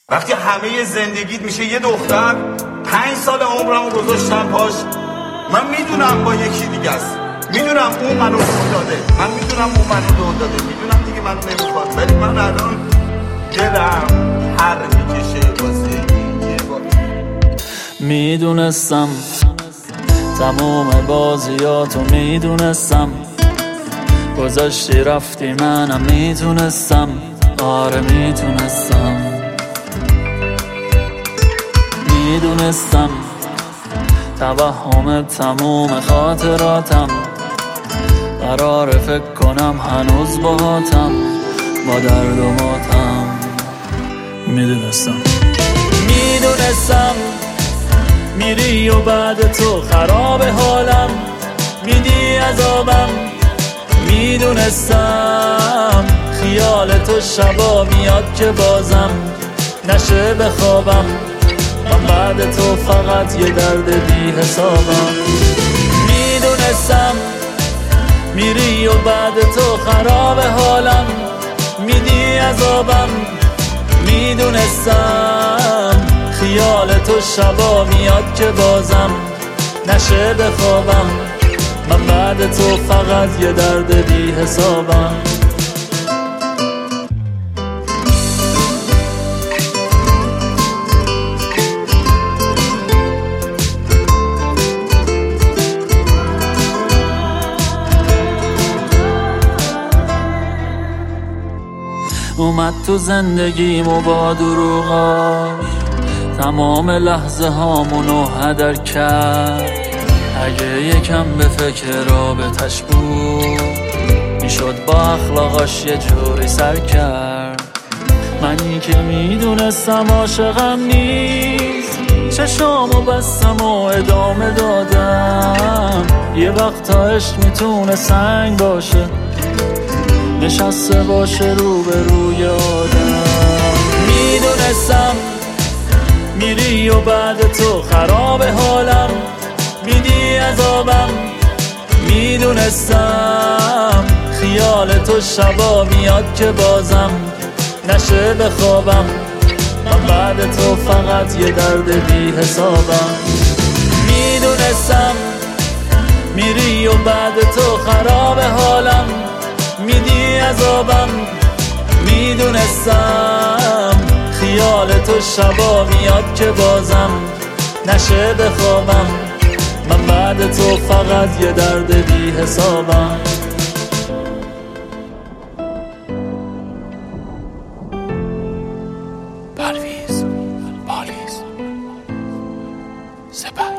وقتی همه زندگیت میشه یه دختر، 5 سال عمرمو گذاشتم پاش. من میدونم با یکی دیگه است، میدونم اون منو دور داده، من میدونم اون منو دور داده، میدونم دیگه منو نمیخواد، ولی من الان دلم هر میکشه واسه این یه بار. میدونستم تموم بازیاتو، میدونستم گذاشتی رفتی، منم میتونستم، آره میتونستم. میدونستم توهم تموم خاطراتم، قراره فکر کنم هنوز باهاتم، با درد و ماتم. میدونستم میری و بعد تو خراب حالم، میدی عذابم. میدونستم خیال تو شبا میاد که بازم نشه بخوابم، من بعد تو فقط یه درد بی حسابم. میدونستم میری و بعد تو خراب حالم، میدی عذابم. میدونستم خیال تو شبا میاد که بازم نشه بخوابم، من بعد تو فقط یه درد بی حسابم. اومد تو زندگیمو با دروغاش، تمام لحظه هامونو هدر کرد. اگه یکم به فکر رابطش بود، میشد با اخلاقاش یه جوری سر کرد. منی که میدونستم عاشقم نیست، چشامو بستم و ادامه دادم. یه وقتا عشق میتونه سنگ باشه، نشسته باشه روبروی آدم. میدونستم میری و بعد تو خراب حالم، میدی عذابم. میدونستم خیال تو شبا میاد که بازم نشه بخوابم، من بعد تو فقط یه درد بی حسابم. میدونستم میری و بعد تو خراب حالم، میدی عذابم. میدونستم خیال تو شبا میاد که بازم نشه بخوابم، من بعد تو فقط یه درد بی حسابم. پرویز پالیز سپر